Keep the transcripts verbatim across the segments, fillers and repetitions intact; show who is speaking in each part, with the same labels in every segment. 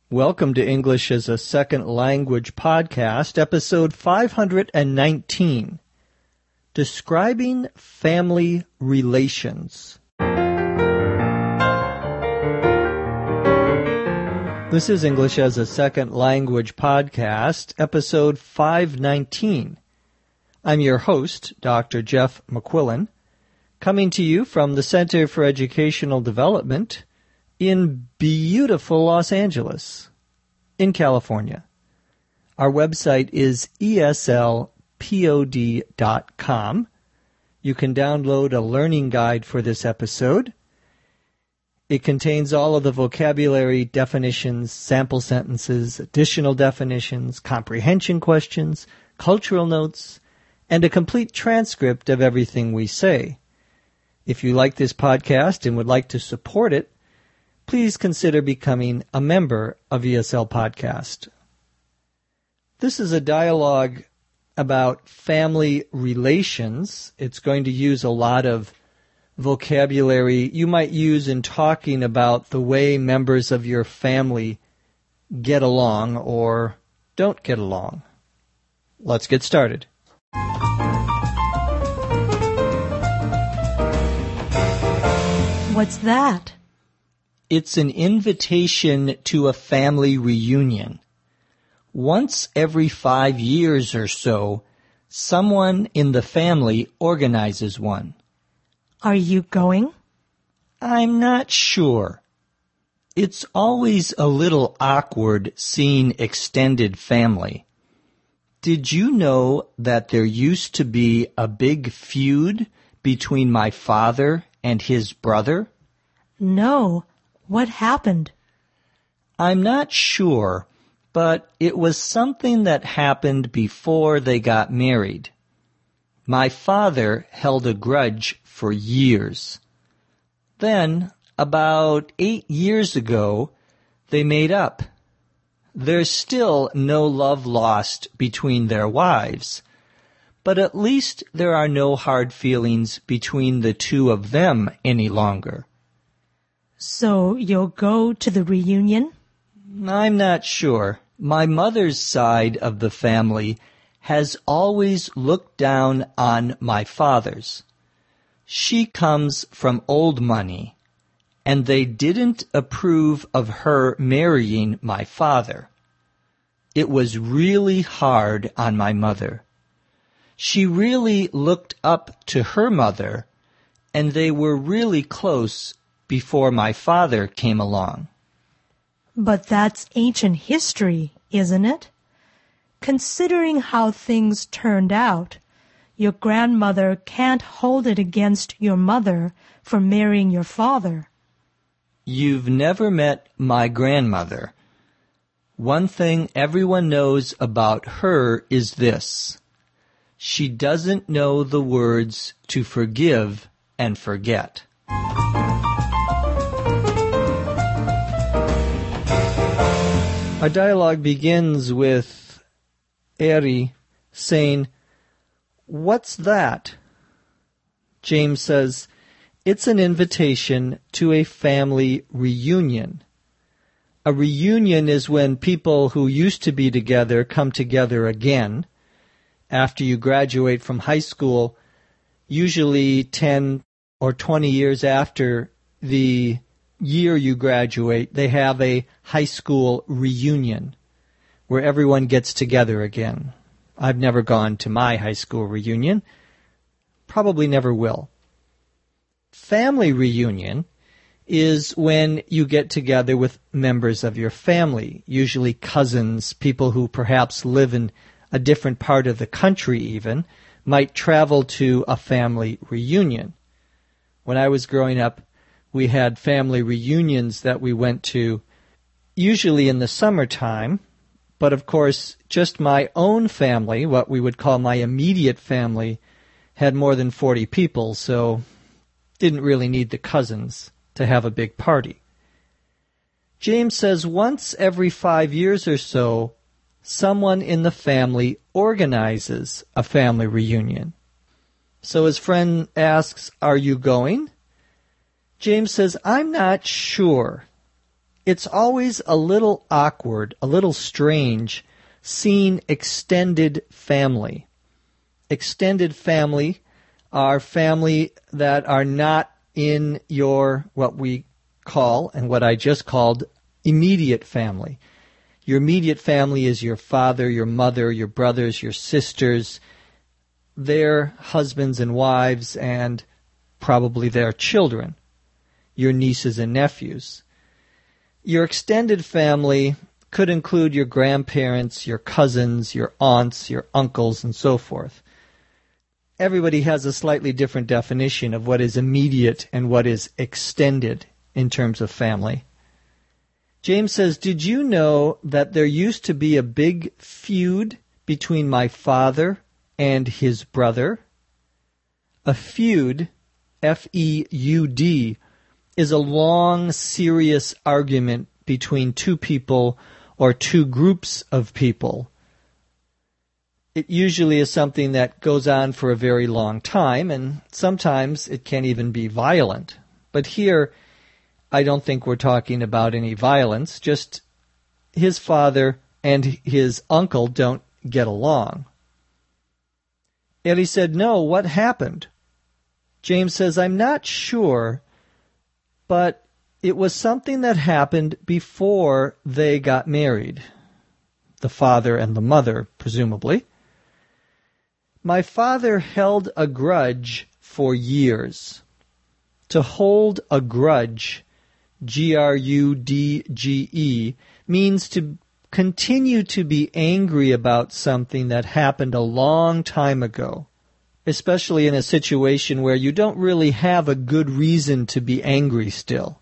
Speaker 1: Welcome to English as a Second Language podcast, episode five hundred nineteen, Describing Family Relations. This is English as a Second Language podcast, episode five nineteen. I'm your host, Doctor Jeff McQuillan, coming to you from the Center for Educational Development in beautiful Los Angeles, in California. Our website is E S L pod dot com. You can download a learning guide for this episode. It contains all of the vocabulary, definitions, sample sentences, additional definitions, comprehension questions, cultural notes, and a complete transcript of everything we say. If you like this podcast and would like to support it, please consider becoming a member of E S L Podcast. This is a dialogue about family relations. It's going to use a lot of vocabulary you might use in talking about the way members of your family get along or don't get along. Let's get started.
Speaker 2: What's that?
Speaker 1: It's an invitation to a family reunion. Once every five years or so, someone in the family organizes one.
Speaker 2: Are you going?
Speaker 1: I'm not sure. It's always a little awkward seeing extended family. Did you know that there used to be a big feud between my father and his brother?
Speaker 2: No. What happened?
Speaker 1: I'm not sure, but it was something that happened before they got married. My father held a grudge for years. Then, about eight years ago, they made up. There's still no love lost between their wives, but at least there are no hard feelings between the two of them any longer.
Speaker 2: So you'll go to the reunion?
Speaker 1: I'm not sure. My mother's side of the family has always looked down on my father's. She comes from old money, and they didn't approve of her marrying my father. It was really hard on my mother. She really looked up to her mother, and they were really close before my father came along.
Speaker 2: But that's ancient history, isn't it? Considering how things turned out, your grandmother can't hold it against your mother for marrying your father.
Speaker 1: You've never met my grandmother. One thing everyone knows about her is this: she doesn't know the words to forgive and forget. Our dialogue begins with Eri saying, "What's that?" James says, "It's an invitation to a family reunion." A reunion is when people who used to be together come together again. After you graduate from high school, usually ten or twenty years after the year you graduate, they have a high school reunion where everyone gets together again. I've never gone to my high school reunion. Probably never will. Family reunion is when you get together with members of your family, usually cousins, people who perhaps live in a different part of the country even, might travel to a family reunion. When I was growing up, we had family reunions that we went to, usually in the summertime, but of course, just my own family, what we would call my immediate family, had more than forty people, so didn't really need the cousins to have a big party. James says once every five years or so, someone in the family organizes a family reunion. So his friend asks, "Are you going?" James says, "I'm not sure. it's always a little awkward, a little strange, seeing extended family. Extended family are family that are not in your, what we call, and what I just called, immediate family. Your immediate family is your father, your mother, your brothers, your sisters, their husbands and wives, and probably their children, your nieces and nephews. Your extended family could include your grandparents, your cousins, your aunts, your uncles, and so forth. Everybody has a slightly different definition of what is immediate and what is extended in terms of family. James says, did you know that there used to be a big feud between my father and his brother? A feud, F E U D, is a long, serious argument between two people or two groups of people. It usually is something that goes on for a very long time, and sometimes it can even be violent. But here, I don't think we're talking about any violence, just his father and his uncle don't get along. Eddie said, no, what happened? James says, I'm not sure, but it was something that happened before they got married. The father and the mother, presumably. My father held a grudge for years. To hold a grudge, G R U D G E, means to continue to be angry about something that happened a long time ago, especially in a situation where you don't really have a good reason to be angry still.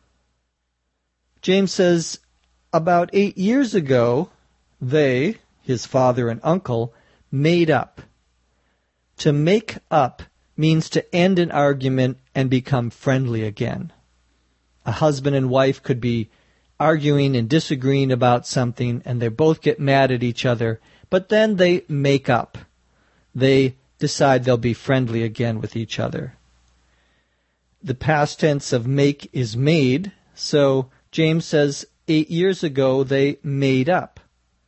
Speaker 1: James says, about eight years ago, they, his father and uncle, made up. To make up means to end an argument and become friendly again. A husband and wife could be arguing and disagreeing about something, and they both get mad at each other, but then they make up. They decide they'll be friendly again with each other. The past tense of make is made, so James says eight years ago they made up.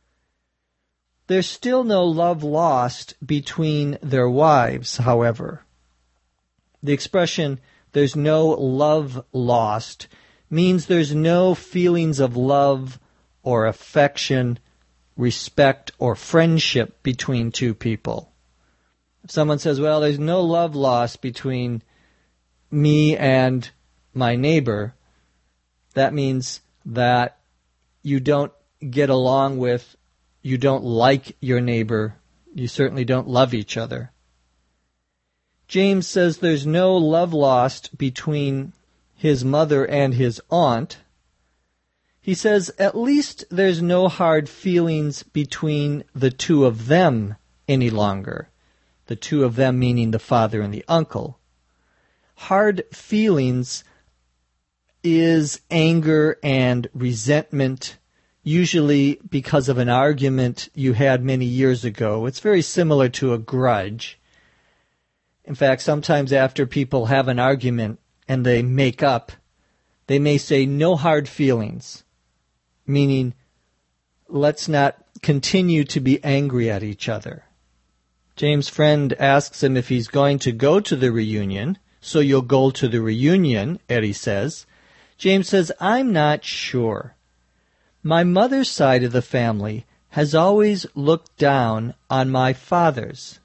Speaker 1: There's still no love lost between their wives, however. The expression, there's no love lost, means there's no feelings of love or affection, respect, or friendship between two people. If someone says, well, there's no love lost between me and my neighbor, that means that you don't get along with, you don't like your neighbor, you certainly don't love each other. James says there's no love lost between his mother and his aunt. He says at least there's no hard feelings between the two of them any longer. The two of them meaning the father and the uncle. Hard feelings is anger and resentment, usually because of an argument you had many years ago. It's very similar to a grudge. In fact, sometimes after people have an argument and they make up, they may say no hard feelings, meaning let's not continue to be angry at each other. James' friend asks him if he's going to go to the reunion, so you'll go to the reunion, Eddie says. James says, I'm not sure. My mother's side of the family has always looked down on my father's.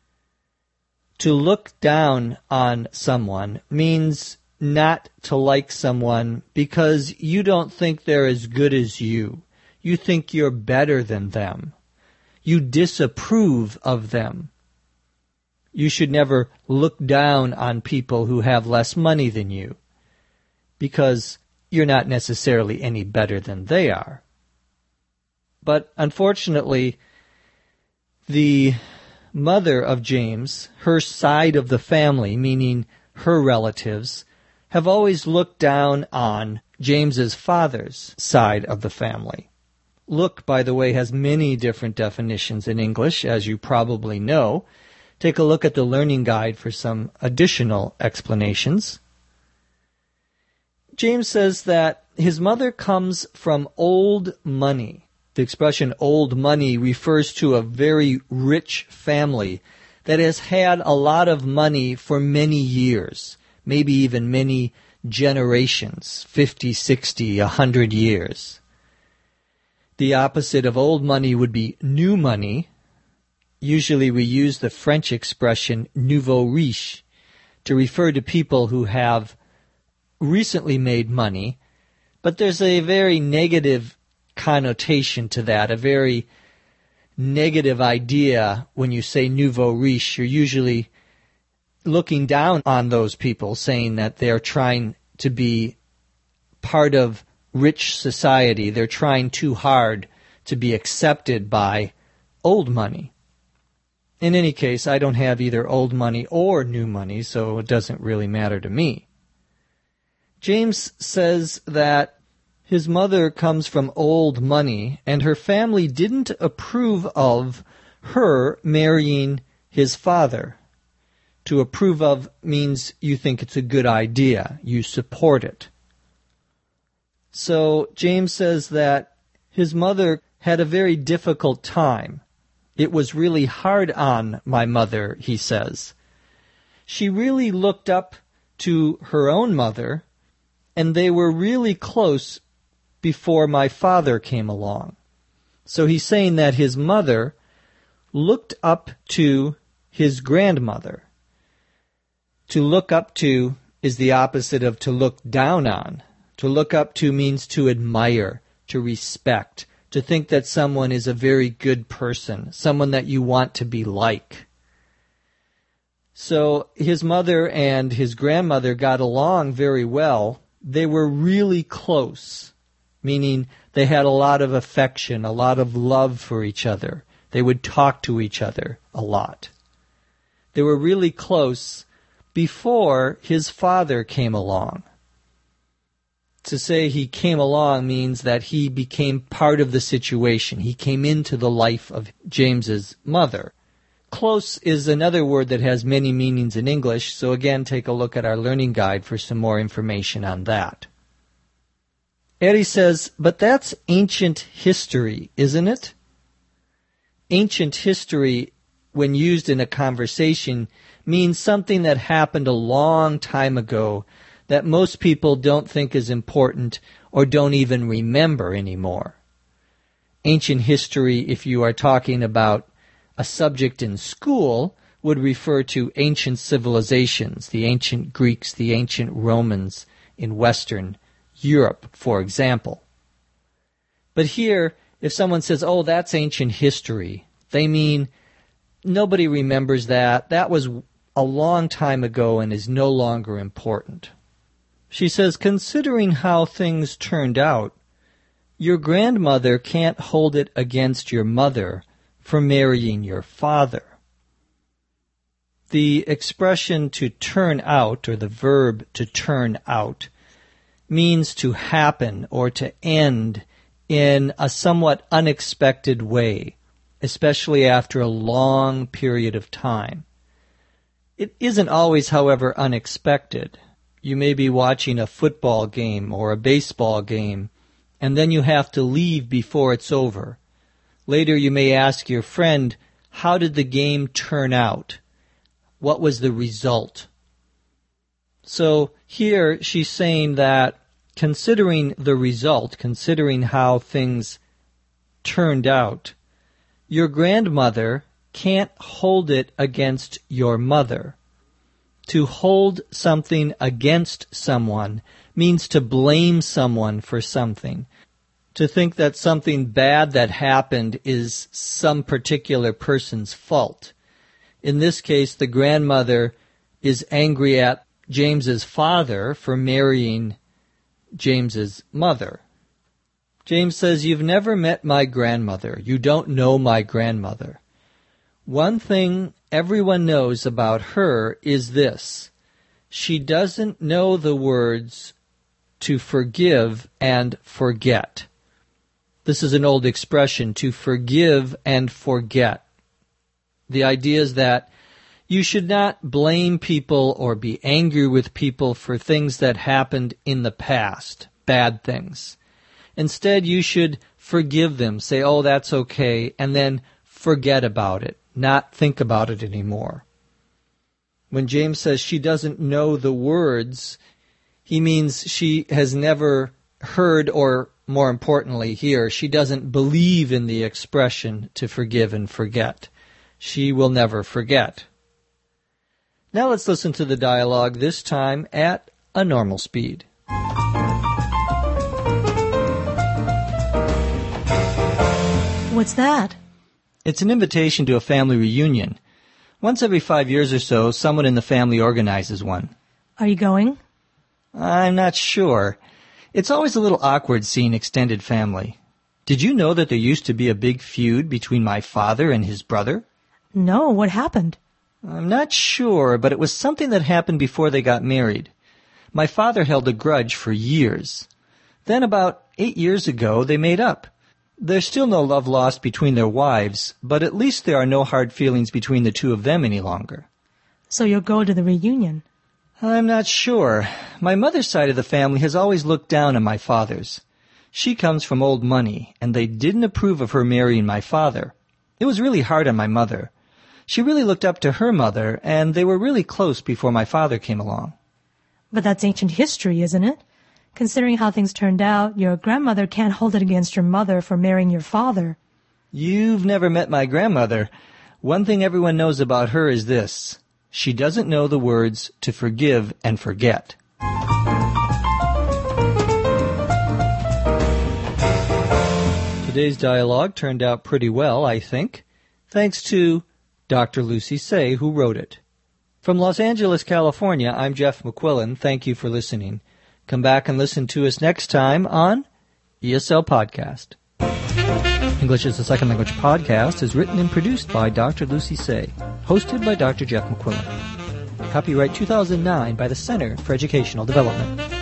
Speaker 1: To look down on someone means not to like someone because you don't think they're as good as you. You think you're better than them. You disapprove of them. You should never look down on people who have less money than you because you're not necessarily any better than they are. But unfortunately, the mother of James, her side of the family, meaning her relatives, have always looked down on James's father's side of the family. Look, by the way, has many different definitions in English, as you probably know. Take a look at the Learning Guide for some additional explanations. James says that his mother comes from old money. The expression old money refers to a very rich family that has had a lot of money for many years, maybe even many generations, fifty, sixty, a hundred years. The opposite of old money would be new money. Usually we use the French expression nouveau riche to refer to people who have recently made money, but there's a very negative connotation to that, a very negative idea. When you say nouveau riche, you're usually looking down on those people, saying that they're trying to be part of rich society. They're trying too hard to be accepted by old money. In any case, I don't have either old money or new money, so it doesn't really matter to me. James says that his mother comes from old money, and her family didn't approve of her marrying his father. To approve of means you think it's a good idea. You support it. So James says that his mother had a very difficult time. It was really hard on my mother, he says. She really looked up to her own mother, and they were really close before my father came along. So he's saying that his mother looked up to his grandmother. To look up to is the opposite of to look down on. To look up to means to admire, to respect, to think that someone is a very good person, someone that you want to be like. So his mother and his grandmother got along very well. They were really close, meaning they had a lot of affection, a lot of love for each other. They would talk to each other a lot. They were really close before his father came along. To say he came along means that he became part of the situation. He came into the life of James's mother. Close is another word that has many meanings in English, so again, take a look at our learning guide for some more information on that. Eddie says, but that's ancient history, isn't it? Ancient history, when used in a conversation, means something that happened a long time ago that most people don't think is important or don't even remember anymore. Ancient history, if you are talking about a subject in school, would refer to ancient civilizations, the ancient Greeks, the ancient Romans in Western Europe, for example. But here, if someone says, oh, that's ancient history, they mean nobody remembers that. That was a long time ago and is no longer important. She says, considering how things turned out, your grandmother can't hold it against your mother for marrying your father. The expression to turn out, or the verb to turn out, means to happen or to end in a somewhat unexpected way, especially after a long period of time. It isn't always, however, unexpected. You may be watching a football game or a baseball game, and then you have to leave before it's over. Later you may ask your friend, how did the game turn out? What was the result? So here she's saying that considering the result, considering how things turned out, your grandmother can't hold it against your mother. To hold something against someone means to blame someone for something. To think that something bad that happened is some particular person's fault. In this case, the grandmother is angry at James's father for marrying James's mother. James says, you've never met my grandmother. You don't know my grandmother. One thing everyone knows about her is this. She doesn't know the words to forgive and forget. This is an old expression, to forgive and forget. The idea is that You should not blame people or be angry with people for things that happened in the past, bad things. Instead, you should forgive them, say, oh, that's okay, and then forget about it, not think about it anymore. When James says she doesn't know the words, he means she has never heard, or more importantly here, she doesn't believe in the expression to forgive and forget. She will never forget. Now let's listen to the dialogue, this time at a normal speed.
Speaker 2: What's that?
Speaker 1: It's an invitation to a family reunion. Once every five years or so, someone in the family organizes one.
Speaker 2: Are you going?
Speaker 1: I'm not sure. It's always a little awkward seeing extended family. Did you know that there used to be a big feud between my father and his brother?
Speaker 2: No, what happened?
Speaker 1: I'm not sure, but it was something that happened before they got married. My father held a grudge for years. Then about eight years ago, they made up. There's still no love lost between their wives, but at least there are no hard feelings between the two of them any longer.
Speaker 2: So you'll go to the reunion?
Speaker 1: I'm not sure. My mother's side of the family has always looked down on my father's. She comes from old money, and they didn't approve of her marrying my father. It was really hard on my mother. She really looked up to her mother, and they were really close before my father came along.
Speaker 2: But that's ancient history, isn't it? Considering how things turned out, your grandmother can't hold it against your mother for marrying your father.
Speaker 1: You've never met my grandmother. One thing everyone knows about her is this. She doesn't know the words to forgive and forget. Today's dialogue turned out pretty well, I think, thanks to Doctor Lucy Say, who wrote it. From Los Angeles, California, I'm Jeff McQuillan. Thank you for listening. Come back and listen to us next time on E S L Podcast. English as a Second Language Podcast is written and produced by Doctor Lucy Say, hosted by Doctor Jeff McQuillan. Copyright two thousand nine by the Center for Educational Development.